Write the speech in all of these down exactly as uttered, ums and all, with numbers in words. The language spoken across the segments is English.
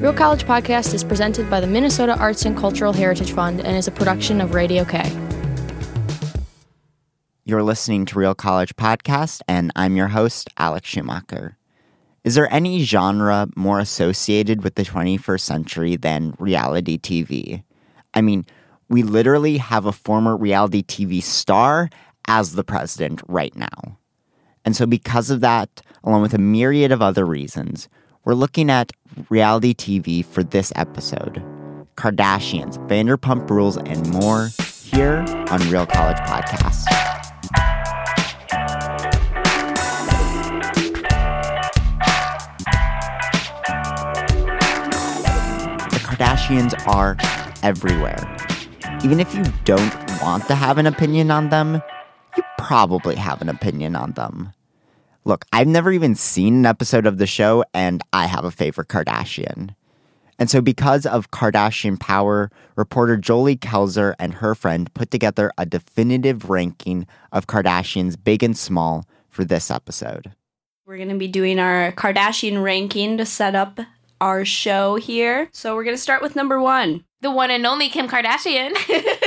Real College Podcast is presented by the Minnesota Arts and Cultural Heritage Fund and is a production of Radio K. You're listening to Real College Podcast, and I'm your host, Alex Schumacher. Is there any genre more associated with the twenty-first century than reality T V? I mean, we literally have a former reality T V star as the president right now. And so because of that, along with a myriad of other reasons, we're looking at reality T V for this episode. Kardashians, Vanderpump Rules, and more here on Real College Podcast. The Kardashians are everywhere. Even if you don't want to have an opinion on them, you probably have an opinion on them. Look, I've never even seen an episode of the show, and I have a favorite Kardashian. And so because of Kardashian power, reporter Jolie Kelzer and her friend put together a definitive ranking of Kardashians big and small for this episode. We're going to be doing our Kardashian ranking to set up our show here. So we're going to start with number one. The one and only Kim Kardashian.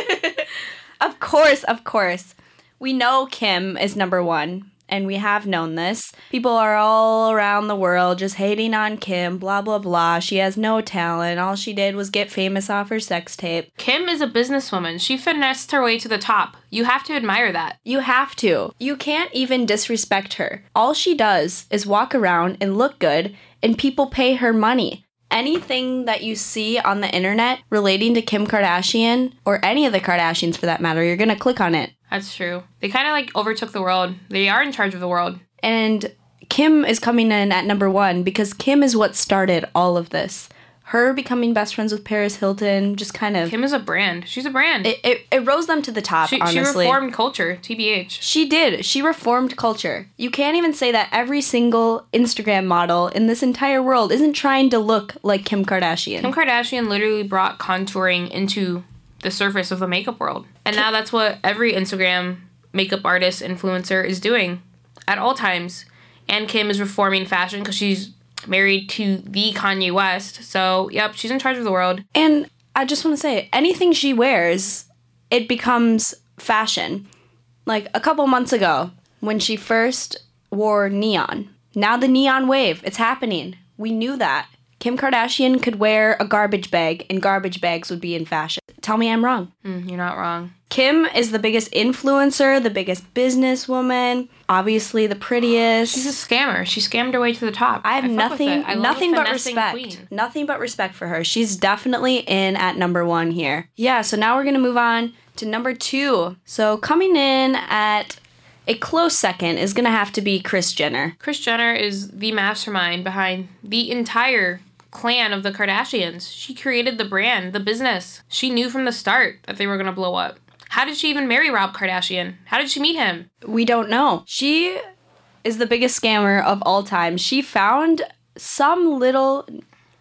Of course, of course. We know Kim is number one. And we have known this. People are all around the world just hating on Kim, blah, blah, blah. She has no talent. All she did was get famous off her sex tape. Kim is a businesswoman. She finessed her way to the top. You have to admire that. You have to. You can't even disrespect her. All she does is walk around and look good, and people pay her money. Anything that you see on the internet relating to Kim Kardashian, or any of the Kardashians for that matter, you're going to click on it. That's true. They kind of like overtook the world. They are in charge of the world. And Kim is coming in at number one because Kim is what started all of this. Her becoming best friends with Paris Hilton just kind of... Kim is a brand. She's a brand. It it, it rose them to the top, she, honestly. She reformed culture, T B H. She did. She reformed culture. You can't even say that every single Instagram model in this entire world isn't trying to look like Kim Kardashian. Kim Kardashian literally brought contouring into the surface of the makeup world. And now that's what every Instagram makeup artist, influencer is doing at all times. And Kim is reforming fashion because she's married to the Kanye West. So, yep, she's in charge of the world. And I just want to say, anything she wears, it becomes fashion. Like a couple months ago, when she first wore neon. Now the neon wave, it's happening. We knew that. Kim Kardashian could wear a garbage bag, and garbage bags would be in fashion. Tell me I'm wrong. Mm, you're not wrong. Kim is the biggest influencer, the biggest businesswoman, obviously the prettiest. She's a scammer. She scammed her way to the top. I have I nothing, I nothing but finessing respect. queen. Nothing but respect for her. She's definitely in at number one here. Yeah, so now we're going to move on to number two. So coming in at a close second is going to have to be Kris Jenner. Kris Jenner is the mastermind behind the entire clan of the Kardashians. She created the brand, the business. She knew from the start that they were going to blow up. How did she even marry Rob Kardashian? How did she meet him? We don't know. She is the biggest scammer of all time. She found some little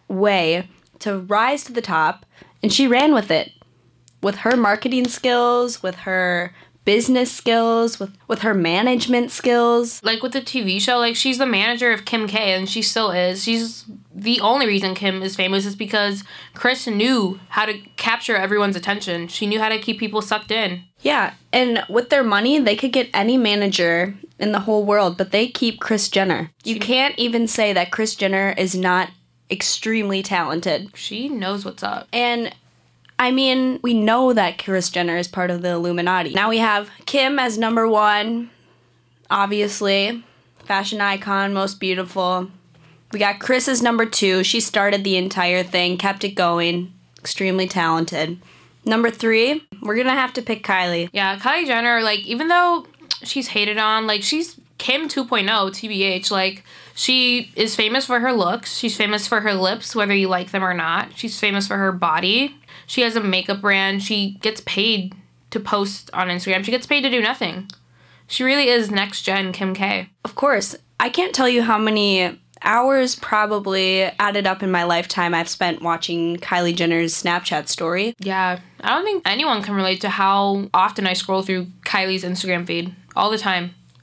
way to rise to the top, and she ran with it. With her marketing skills, with her business skills, with, with her management skills. Like with the T V show, like she's the manager of Kim K, and she still is. She's the only reason Kim is famous is because Kris knew how to capture everyone's attention. She knew how to keep people sucked in. Yeah, and with their money, they could get any manager in the whole world, but they keep Kris Jenner. You She, can't even say that Kris Jenner is not extremely talented. She knows what's up. And I mean, we know that Kris Jenner is part of the Illuminati. Now we have Kim as number one, obviously. Fashion icon, most beautiful. We got Kris as number two. She started the entire thing, kept it going. Extremely talented. Number three, we're going to have to pick Kylie. Yeah, Kylie Jenner, like, even though she's hated on, like, she's Kim two point oh, T B H. Like, she is famous for her looks. She's famous for her lips, whether you like them or not. She's famous for her body. She has a makeup brand. She gets paid to post on Instagram. She gets paid to do nothing. She really is next-gen Kim K. Of course. I can't tell you how many hours probably added up in my lifetime I've spent watching Kylie Jenner's Snapchat story. Yeah. I don't think anyone can relate to how often I scroll through Kylie's Instagram feed. All the time.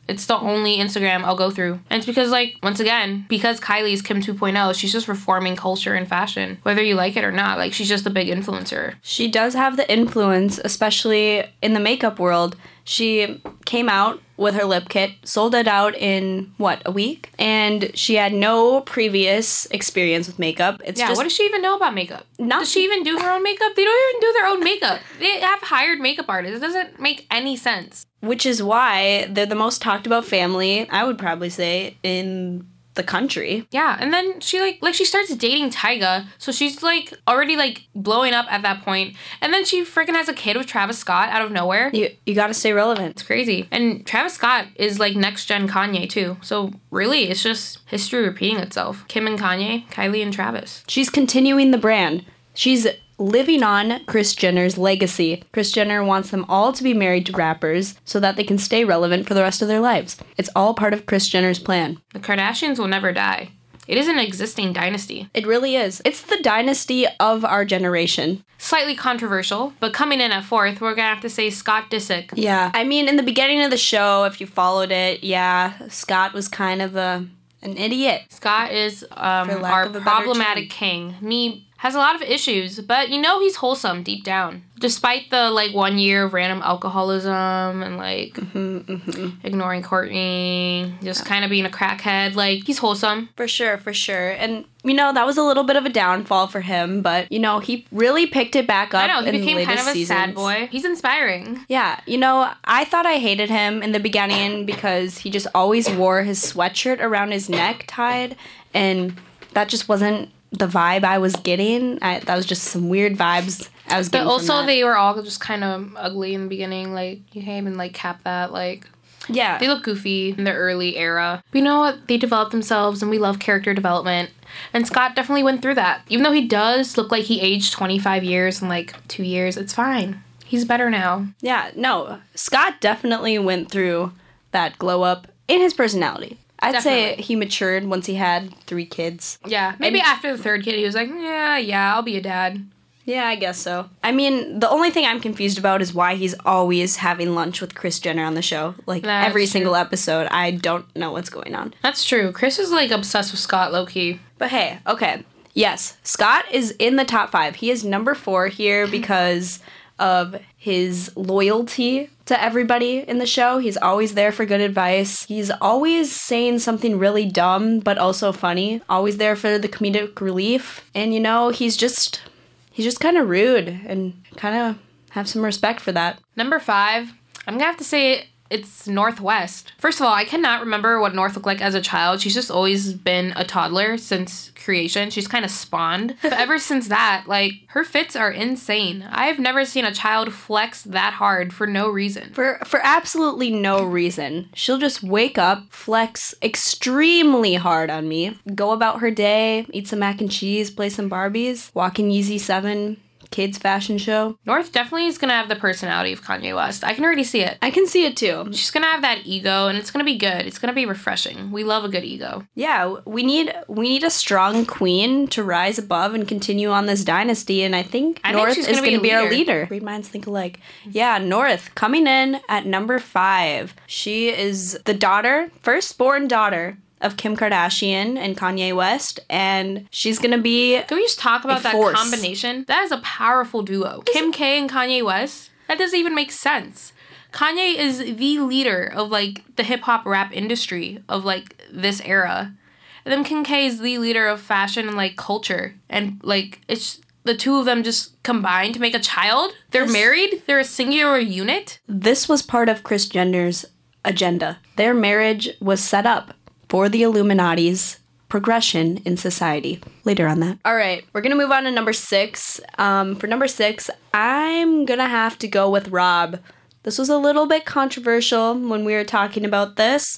It's the only Instagram I'll go through. And it's because, like, once again, because Kylie's Kim two point oh, she's just reforming culture and fashion. Whether you like it or not, like, she's just a big influencer. She does have the influence, especially in the makeup world. She came out with her lip kit, sold it out in, what, a week? And she had no previous experience with makeup. It's yeah, just, what does she even know about makeup? Not- Does she even do her own makeup? They don't even do their own makeup. They have hired makeup artists. It doesn't make any sense. which is why they're the most talked about family, I would probably say, in the country. Yeah, and then she like like she starts dating Tyga, so she's like already like blowing up at that point, and then she freaking has a kid with Travis Scott out of nowhere. You you got to stay relevant. It's crazy. And Travis Scott is like next gen Kanye too, so really it's just history repeating itself. Kim and Kanye, Kylie and Travis. She's continuing the brand. She's living on Kris Jenner's legacy. Kris Jenner wants them all to be married to rappers so that they can stay relevant for the rest of their lives. It's all part of Kris Jenner's plan. The Kardashians will never die. It is an existing dynasty. It really is. It's the dynasty of our generation. Slightly controversial, but coming in at fourth, we're gonna have to say Scott Disick. Yeah. I mean, in the beginning of the show, if you followed it, yeah, Scott was kind of a an idiot. Scott is um, For lack our of a better problematic term. king. Me has a lot of issues, but you know he's wholesome deep down. Despite the like one year of random alcoholism and like Mm-hmm, mm-hmm. ignoring Courtney, just kind of being a crackhead, like he's wholesome. For sure, for sure. And, you know, that was a little bit of a downfall for him, but, you know, he really picked it back up. I know, he in the became kind latest of a seasons. sad boy. He's inspiring. Yeah, you know, I thought I hated him in the beginning because he just always wore his sweatshirt around his neck tied, and that just wasn't the vibe I was getting. I, that was just some weird vibes I was But getting. also from that. they were all just kind of ugly in the beginning. Like, you can't even like cap that. Like, yeah, they look goofy in the early era. But you know what? They developed themselves, and we love character development. And Scott definitely went through that. Even though he does look like he aged twenty-five years in like two years, it's fine. He's better now. yeah, no, Scott definitely went through that glow up in his personality. I'd say Definitely. he matured once he had three kids. Yeah, maybe And- after the third kid, he was like, yeah, yeah, I'll be a dad. Yeah, I guess so. I mean, the only thing I'm confused about is why he's always having lunch with Kris Jenner on the show. Like, That's every true. single episode, I don't know what's going on. That's true. Chris is like obsessed with Scott low-key. But hey, okay. Yes, Scott is in the top five. He is number four here because of his loyalty to everybody in the show. He's always there for good advice. He's always saying something really dumb, but also funny. Always there for the comedic relief. And, you know, he's just... He's just kind of rude, and kind of have some respect for that. Number five, I'm gonna have to say it's Northwest. First of all, I cannot remember what North looked like as a child. She's just always been a toddler since creation. She's kind of spawned. But ever since that, like, her fits are insane. I have never seen a child flex that hard for no reason. For for absolutely no reason. She'll just wake up, flex extremely hard on me, go about her day, eat some mac and cheese, play some Barbies, walk in Yeezy seven, kids fashion show. North definitely is gonna have the personality of Kanye West. I can already see it. I can see it too. She's gonna have that ego, and it's gonna be good. It's gonna be refreshing. We love a good ego. Yeah, we need we need a strong queen to rise above and continue on this dynasty, and I think I think North she's is gonna be going to a be our leader. leader. Read minds think alike. Yeah, North coming in at number five. She is the daughter, firstborn daughter of Kim Kardashian and Kanye West, and she's going to be Can we just talk about A that force. combination? That is a powerful duo. Kim K and Kanye West? That doesn't even make sense. Kanye is the leader of, like, the hip-hop rap industry of, like, this era. And then Kim K is the leader of fashion and, like, culture. And, like, it's the two of them just combined to make a child. They're This- married. They're a singular unit. This was part of Kris Jenner's agenda. Their marriage was set up for the Illuminati's progression in society. Later on that. All right, we're gonna move on to number six. Um, for number six, I'm gonna have to go with Rob. This was a little bit controversial when we were talking about this,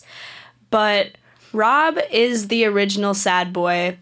but Rob is the original sad boy.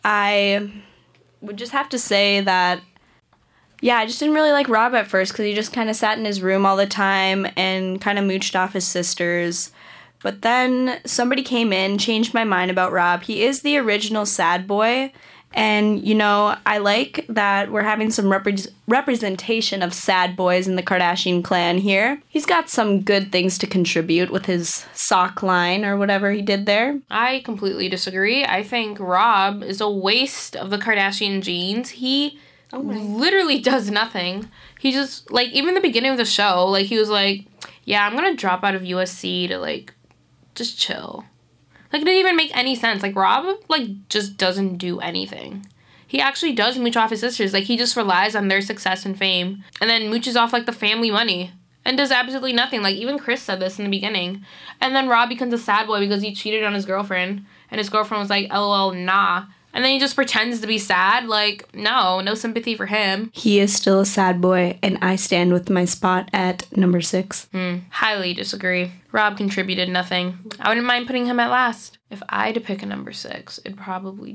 I would just have to say that yeah, I just didn't really like Rob at first because he just kind of sat in his room all the time and kind of mooched off his sisters. But then somebody came in, changed my mind about Rob. He is the original sad boy, And, you know, I like that we're having some repre- representation of sad boys in the Kardashian clan here. He's got some good things to contribute with his sock line or whatever he did there. I completely disagree. I think Rob is a waste of the Kardashian genes. He oh literally does nothing. He just, like, even the beginning of the show, like, he was like, yeah, I'm gonna drop out of U S C to, like, just chill. Like, it didn't even make any sense. Like, Rob, like, just doesn't do anything. He actually does mooch off his sisters. Like, he just relies on their success and fame. And then mooches off, like, the family money. And does absolutely nothing. Like, even Chris said this in the beginning. And then Rob becomes a sad boy because he cheated on his girlfriend. And his girlfriend was like, lol, nah. And then he just pretends to be sad. Like, no, no sympathy for him. He is still a sad boy, and I stand with my spot at number six. Hmm. Highly disagree. Rob contributed nothing. I wouldn't mind putting him at last. If I had to pick a number six, it'd probably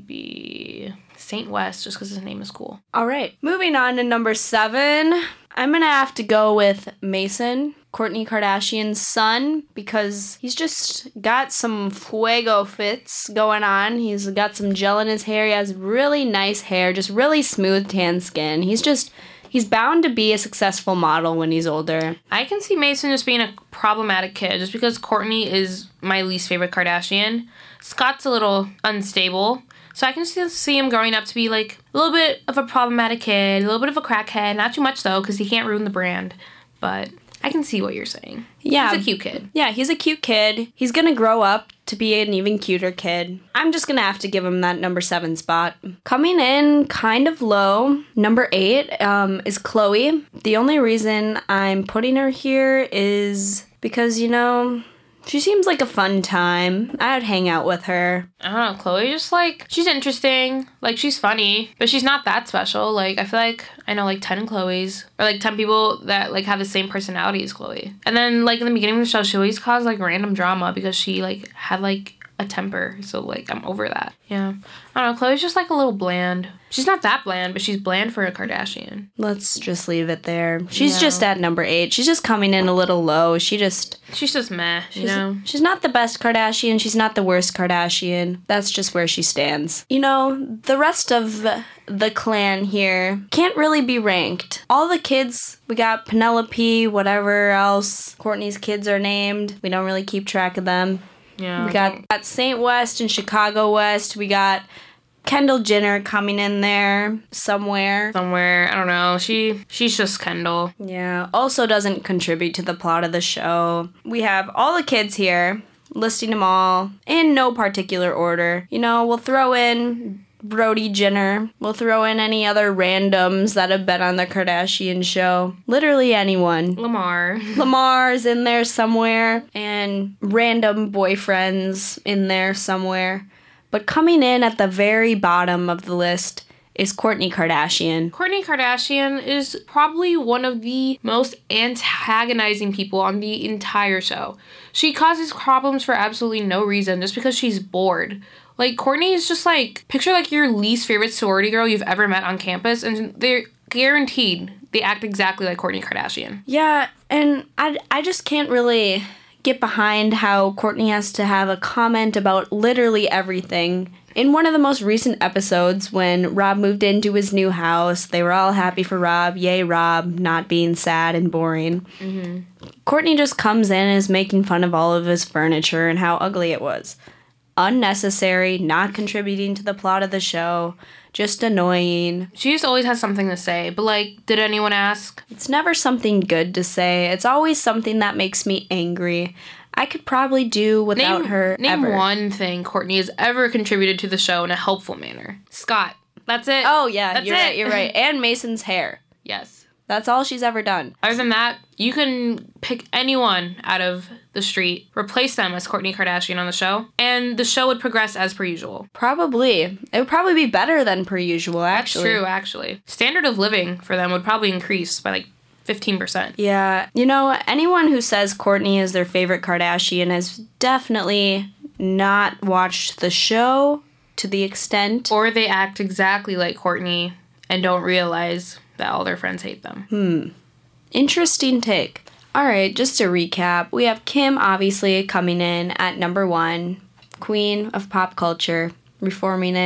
be Saint West, just because his name is cool. All right. Moving on to number seven. I'm going to have to go with Mason, Kourtney Kardashian's son, because he's just got some fuego fits going on. He's got some gel in his hair. He has really nice hair, just really smooth tan skin. He's just, he's bound to be a successful model when he's older. I can see Mason just being a problematic kid, just because Kourtney is my least favorite Kardashian. Scott's a little unstable. So I can still see him growing up to be, like, a little bit of a problematic kid, a little bit of a crackhead. Not too much, though, because he can't ruin the brand. But I can see what you're saying. Yeah. He's a cute kid. Yeah, he's a cute kid. He's going to grow up to be an even cuter kid. I'm just going to have to give him that number seven spot. Coming in kind of low, number eight um, is Khloe. The only reason I'm putting her here is because, you know, she seems like a fun time. I'd hang out with her. I don't know, Khloe just, like, she's interesting. Like, she's funny, but she's not that special. Like, I feel like I know, like, ten Khloes. Or, like, ten people that, like, have the same personality as Khloe. And then, like, in the beginning of the show, she always caused, like, random drama because she, like, had, like, a temper. So, like, I'm over that. Yeah. I don't know, Khloe's just, like, a little bland. She's not that bland, but she's bland for a Kardashian. Let's just leave it there. She's Yeah. just at number eight. She's just coming in a little low. She just... She's just meh, you She's, know? she's not the best Kardashian. She's not the worst Kardashian. That's just where she stands. You know, the rest of the clan here can't really be ranked. All the kids, we got Penelope, whatever else Kourtney's kids are named. We don't really keep track of them. Yeah. We got, got Saint West and Chicago West. We got Kendall Jenner coming in there somewhere. Somewhere, I don't know. She she's just Kendall. Yeah, also doesn't contribute to the plot of the show. We have all the kids here, listing them all in no particular order. You know, we'll throw in Brody Jenner. We'll throw in any other randoms that have been on the Kardashian show. Literally anyone. Lamar. Lamar's in there somewhere, and random boyfriends in there somewhere. But coming in at the very bottom of the list is Kourtney Kardashian. Kourtney Kardashian is probably one of the most antagonizing people on the entire show. She causes problems for absolutely no reason, just because she's bored. Like, Kourtney is just like, picture like your least favorite sorority girl you've ever met on campus, and they're guaranteed they act exactly like Kourtney Kardashian. Yeah, and I, I just can't really get behind how Kourtney has to have a comment about literally everything. In one of the most recent episodes, when Rob moved into his new house, they were all happy for Rob. Yay, Rob, not being sad and boring. Mm-hmm. Kourtney just comes in and is making fun of all of his furniture and how ugly it was. Unnecessary, not contributing to the plot of the show, just annoying. She just always has something to say, but, like, did anyone ask? It's never something good to say. It's always something that makes me angry. I could probably do without name, her Name ever. one thing Kourtney has ever contributed to the show in a helpful manner. Scott. That's it. Oh, yeah, That's you're it. right, you're right. And Mason's hair. Yes. That's all she's ever done. Other than that, you can pick anyone out of the street, replace them as Kourtney Kardashian on the show, and the show would progress as per usual. Probably. It would probably be better than per usual, actually. That's true, actually. Standard of living for them would probably increase by, like, fifteen percent. Yeah. You know, anyone who says Kourtney is their favorite Kardashian has definitely not watched the show to the extent. Or they act exactly like Kourtney and don't realize that all their friends hate them. Hmm. Interesting take. All right, just to recap, we have Kim obviously coming in at number one, queen of pop culture, reforming it,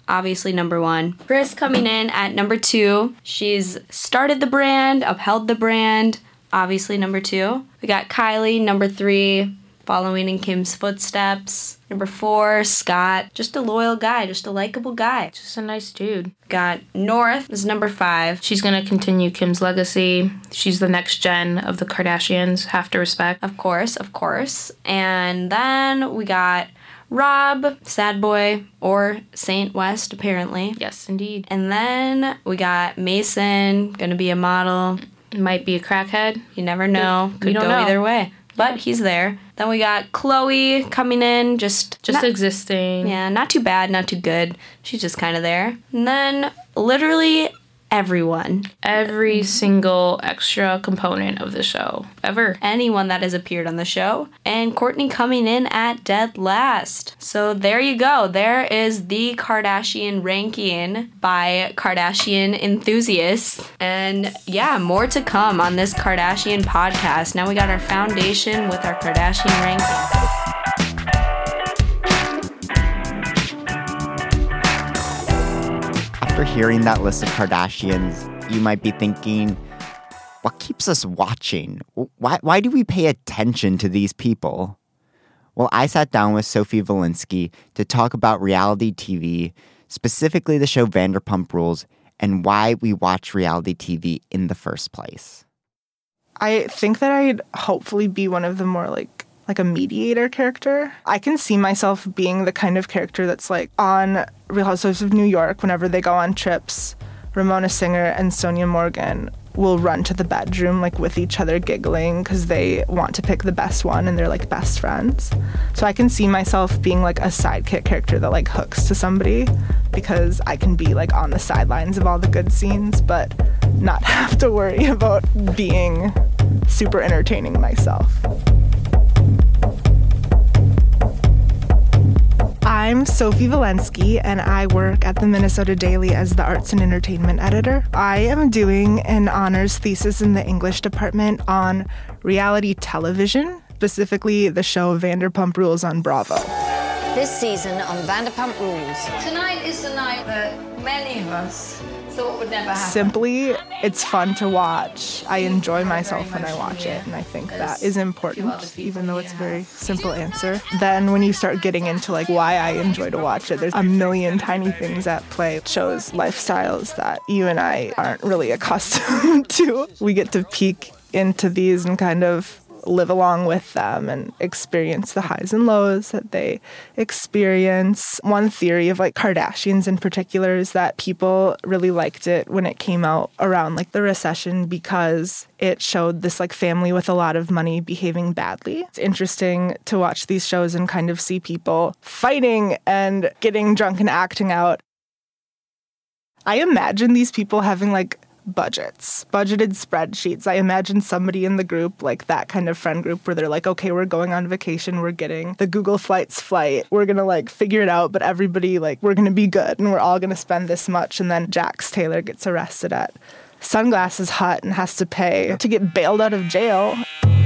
obviously number one. Kris coming in at number two. She's started the brand, upheld the brand, obviously number two. We got Kylie, number three, following in Kim's footsteps. Number four, Scott, just a loyal guy, just a likable guy. Just a nice dude. Got North is number five. She's going to continue Kim's legacy. She's the next gen of the Kardashians. Have to respect. Of course, of course. And then we got Rob, sad boy, or Saint West, apparently. Yes, indeed. And then we got Mason, gonna be a model. Might be a crackhead. You never know. We Could don't go know. either way. But he's there. Then we got Chloe coming in, just... Just not, existing. Yeah, not too bad, not too good. She's just kind of there. And then literally everyone. Every single extra component of the show. Ever. Anyone that has appeared on the show. And Kourtney coming in at dead last. So there you go. There is the Kardashian ranking by Kardashian enthusiasts. And yeah, more to come on this Kardashian podcast. Now we got our foundation with our Kardashian ranking. After hearing that list of Kardashians, you might be thinking, what keeps us watching? Why, why do we pay attention to these people? Well, I sat down with Sophie Valinsky to talk about reality T V, specifically the show Vanderpump Rules, and why we watch reality T V in the first place. I think that I'd hopefully be one of the more like like a mediator character. I can see myself being the kind of character that's like on Real Housewives of New York whenever they go on trips. Ramona Singer and Sonia Morgan will run to the bedroom like with each other giggling because they want to pick the best one and they're like best friends. So I can see myself being like a sidekick character that like hooks to somebody because I can be like on the sidelines of all the good scenes but not have to worry about being super entertaining myself. I'm Sophie Valinsky, and I work at the Minnesota Daily as the Arts and Entertainment Editor. I am doing an honors thesis in the English department on reality television, specifically the show Vanderpump Rules on Bravo. This season on Vanderpump Rules. Tonight is the night that many of us thought would never happen. Simply, it's fun to watch. I enjoy myself when I watch it, and I think that is important, even though it's a very simple answer. Then when you start getting into like why I enjoy to watch it, there's a million tiny things at play. It shows lifestyles that you and I aren't really accustomed to. We get to peek into these and kind of live along with them and experience the highs and lows that they experience. One theory of like Kardashians in particular is that people really liked it when it came out around like the recession because it showed this like family with a lot of money behaving badly. It's interesting to watch these shows and kind of see people fighting and getting drunk and acting out. I imagine these people having like budgets, budgeted spreadsheets. I imagine somebody in the group, like that kind of friend group where they're like, okay, we're going on vacation, we're getting the Google Flights flight, we're gonna like figure it out, but everybody like, we're gonna be good and we're all gonna spend this much. And then Jax Taylor gets arrested at Sunglasses Hut and has to pay to get bailed out of jail.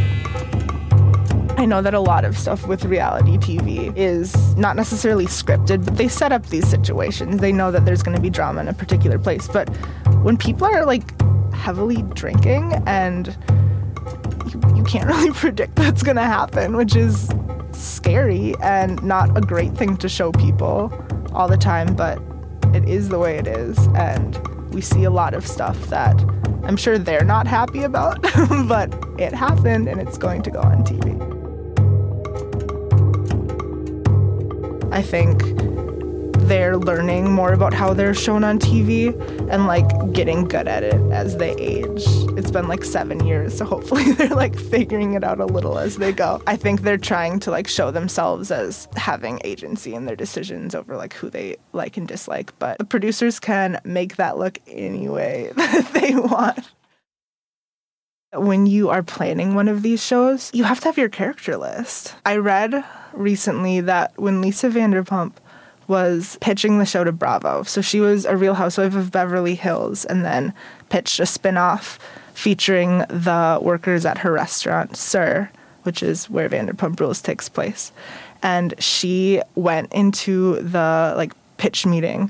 I know that a lot of stuff with reality T V is not necessarily scripted, but they set up these situations. They know that there's going to be drama in a particular place. But when people are like heavily drinking and you, you can't really predict that's going to happen, which is scary and not a great thing to show people all the time, but it is the way it is. And we see a lot of stuff that I'm sure they're not happy about, but it happened and it's going to go on T V. I think they're learning more about how they're shown on T V and like getting good at it as they age. It's been like seven years, so hopefully they're like figuring it out a little as they go. I think they're trying to like show themselves as having agency in their decisions over like who they like and dislike, but the producers can make that look any way that they want. When you are planning one of these shows, you have to have your character list. I read recently that when Lisa Vanderpump was pitching the show to Bravo, so she was a Real Housewife of Beverly Hills and then pitched a spin-off featuring the workers at her restaurant, Sir, which is where Vanderpump Rules takes place. And she went into the like pitch meeting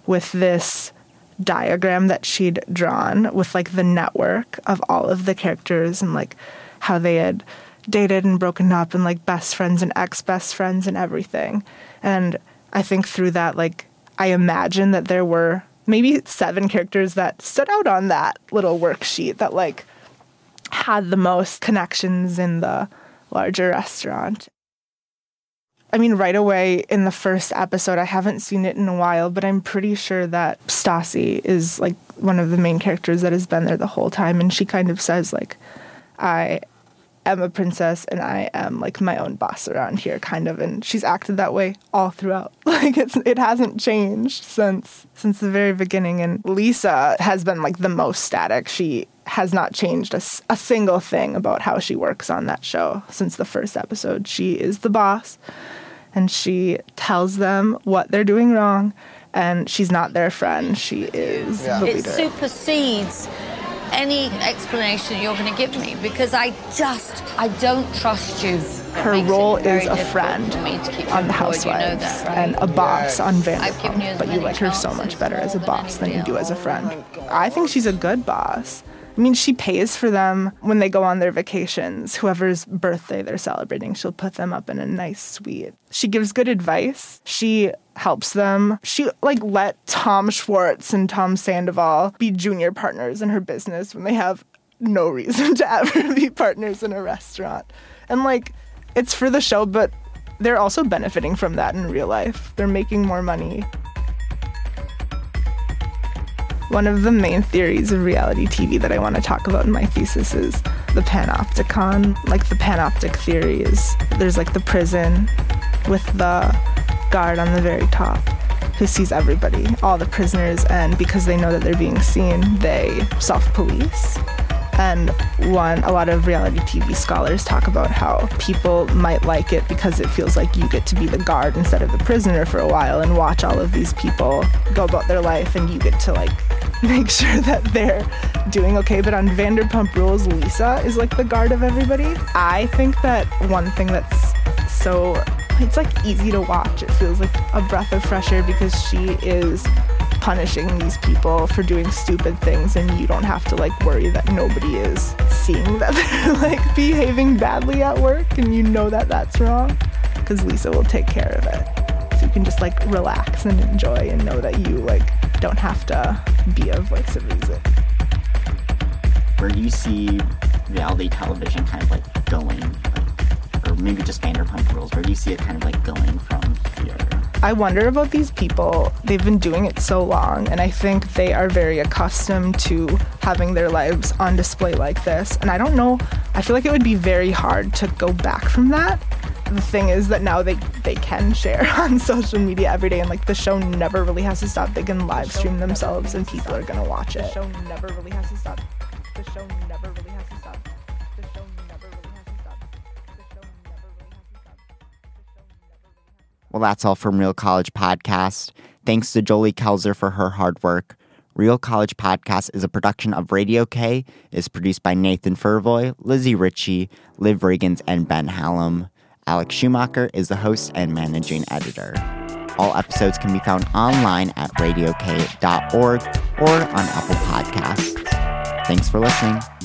with this diagram that she'd drawn with like the network of all of the characters and like how they had dated and broken up and like best friends and ex-best friends and everything. And I think through that, like, I imagine that there were maybe seven characters that stood out on that little worksheet that like had the most connections in the larger restaurant. I mean, right away in the first episode, I haven't seen it in a while, but I'm pretty sure that Stassi is like one of the main characters that has been there the whole time. And she kind of says like, I am a princess and I am like my own boss around here, kind of. And she's acted that way all throughout. Like it's it hasn't changed since since the very beginning. And Lisa has been like the most static. She has not changed a, a single thing about how she works on that show since the first episode. She is the boss. And she tells them what they're doing wrong, and she's not their friend. She is yeah. the leader. It supersedes any explanation you're going to give me, because I just, I don't trust you. Her role is a friend on The Housewives you know that, right? and a boss on Vanderpump, but you like her so much better as a boss than you do as a friend. I think she's a good boss. I mean, she pays for them when they go on their vacations. Whoever's birthday they're celebrating, she'll put them up in a nice suite. She gives good advice. She helps them. She, like, let Tom Schwartz and Tom Sandoval be junior partners in her business when they have no reason to ever be partners in a restaurant. And, like, it's for the show, but they're also benefiting from that in real life. They're making more money. One of the main theories of reality T V that I want to talk about in my thesis is the panopticon. Like the panoptic theory is there's like the prison with the guard on the very top who sees everybody, all the prisoners, and because they know that they're being seen, they self-police. And one, a lot of reality T V scholars talk about how people might like it because it feels like you get to be the guard instead of the prisoner for a while and watch all of these people go about their life, and you get to like make sure that they're doing okay. But on Vanderpump Rules, Lisa is like the guard of everybody. I think that one thing that's so, it's like easy to watch. It feels like a breath of fresh air because she is punishing these people for doing stupid things, and you don't have to like worry that nobody is seeing that they're like behaving badly at work, and you know that that's wrong because Lisa will take care of it. So you can just like relax and enjoy and know that you like don't have to be a voice of reason. Where do you see reality television kind of like going, like, or maybe just Vanderpump Rules, where do you see it kind of like going from here? I wonder about these people. They've been doing it so long, and I think they are very accustomed to having their lives on display like this. And I don't know, I feel like it would be very hard to go back from that. The thing is that now they, they can share on social media every day, and like the show never really has to stop. They can live stream themselves and people are gonna watch it. The show never really has to stop. The show never really has to stop. The show never really has to stop. The show never really has to stop. Well, that's all from Real College Podcast. Thanks to Jolie Kelzer for her hard work. Real College Podcast is a production of Radio K. It is produced by Nathan Furvoy, Lizzie Ritchie, Liv Riggins, and Ben Hallam. Alex Schumacher is the host and managing editor. All episodes can be found online at radio k dot org or on Apple Podcasts. Thanks for listening.